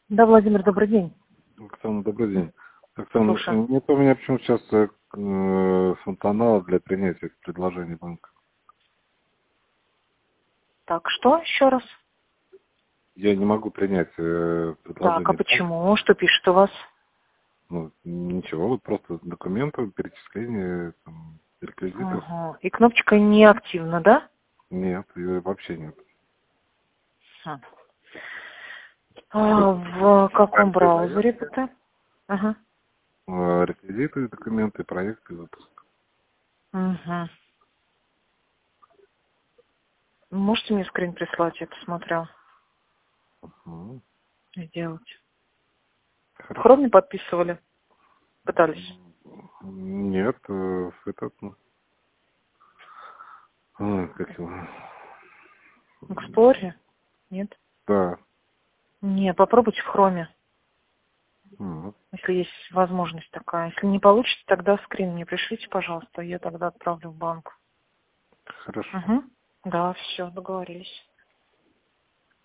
Да, Владимир, добрый день. Оксана, добрый день. Оксана, Слушаю. нет у меня почему сейчас функционала для принятия предложений банка. Так, что еще раз? Я не могу принять Так, а предложение банка. почему? Что пишет у вас? Ну, ничего, вот просто документы, перечисление там, реквизитов. Ага. И кнопочка не активна, да? Нет, ее вообще нет. Хм. А в каком браузере это? Ага. Реквизиты, документы, проект и запуск. Угу. Можете мне скрин прислать, я посмотрел. Ну, Сделать. В хорошо. Хроме подписывали? Пытались? Нет, этот, ну, как его? В Explorer? Нет? Да. Не, попробуйте в Хроме, Мгм. если есть возможность такая. Если не получится, тогда скрин мне пришлите, пожалуйста, я тогда отправлю в банк. Хорошо. Угу. Да, все, договорились.